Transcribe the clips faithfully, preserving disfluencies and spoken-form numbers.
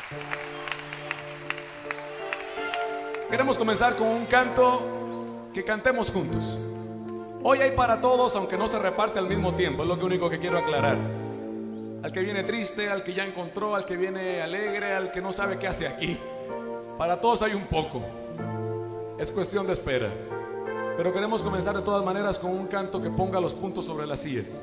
Queremos comenzar con un canto que cantemos juntos. Hoy hay para todos, aunque no se reparte al mismo tiempo, es lo único que quiero aclarar. Al que viene triste, al que ya encontró, al que viene alegre, al que no sabe qué hace aquí. Para todos hay un poco. Es cuestión de espera. Pero queremos comenzar de todas maneras con un canto que ponga los puntos sobre las íes.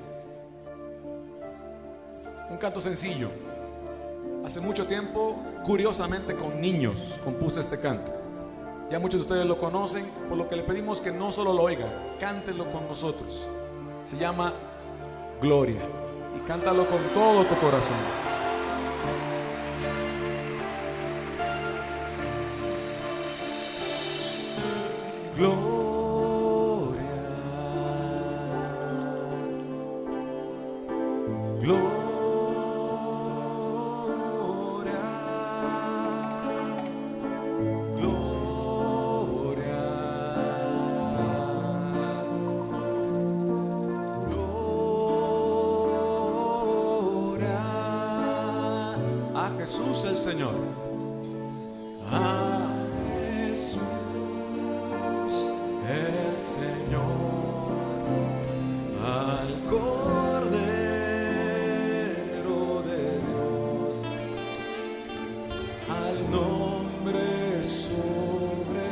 Un canto sencillo. Hace mucho tiempo, curiosamente con niños, compuse este canto. Ya muchos de ustedes lo conocen, por lo que le pedimos que no solo lo oigan, cántelo con nosotros. Se llama Gloria, y cántalo con todo tu corazón. Gloria, gloria. Jesús el Señor. A Jesús el Señor, al Cordero de Dios, al nombre sobre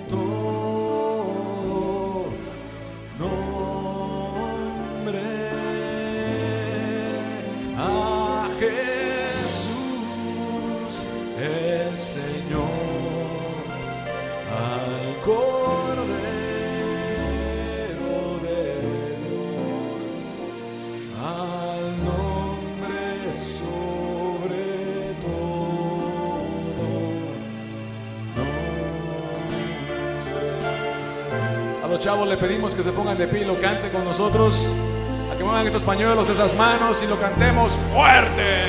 todo nombre, a Jesús el Señor, al Cordero de Dios, al nombre sobre todo nombre. A los chavos le pedimos que se pongan de pie y lo cante con nosotros, a que muevan esos pañuelos, esas manos y lo cantemos fuerte.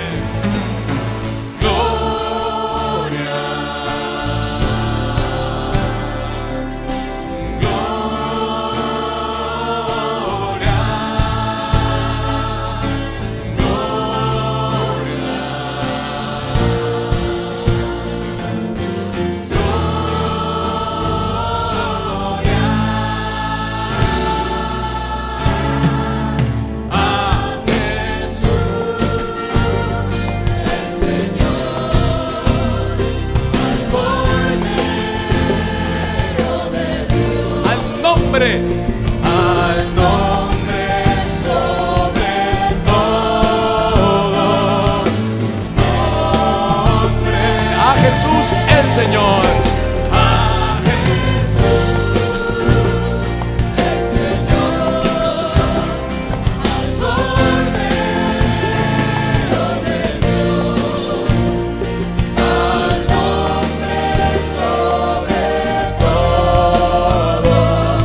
Al nombre sobre todo nombre, a Jesús el Señor, a Jesús el Señor, al Cordero de Dios, al nombre sobre todo.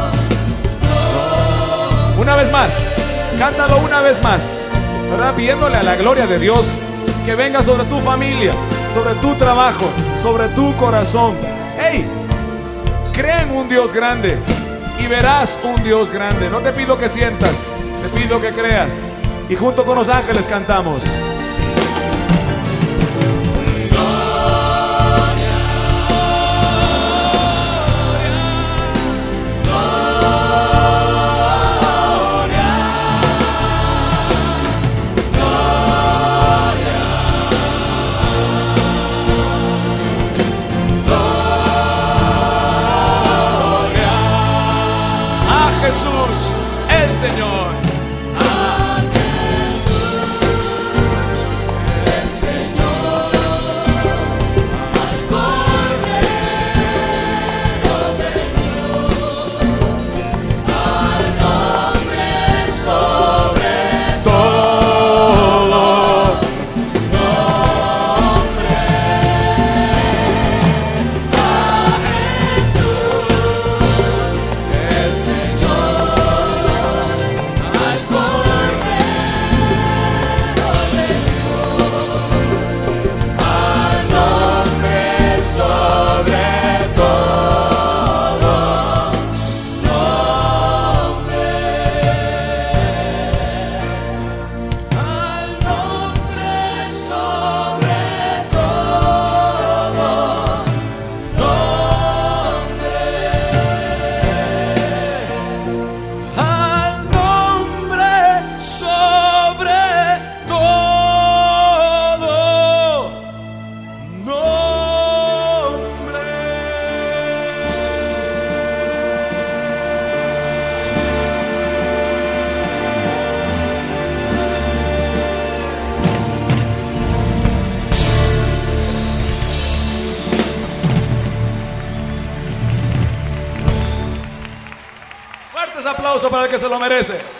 Una vez más, cántalo una vez más, ¿verdad? Pidiéndole a la gloria de Dios que venga sobre tu familia, sobre tu trabajo, sobre tu corazón. ¡Hey! Cree en un Dios grande y verás un Dios grande. No te pido que sientas, te pido que creas. Y junto con los ángeles cantamos. Jesús el Señor, a Jesús ese aplauso para el que se lo merece.